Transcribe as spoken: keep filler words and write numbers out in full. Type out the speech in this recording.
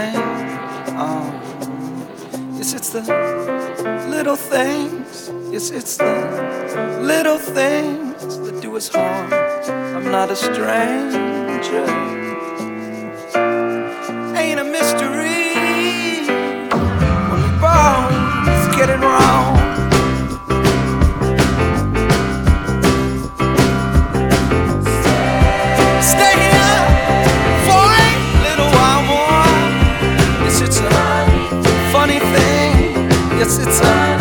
thing. Oh, yes, it's the little things. Yes, it's the little things that do us harm. I'm not a stranger. Ain't a mystery when we both get it wrong. Stay here for a little while more. Yes, it's a funny thing. Yes, it's a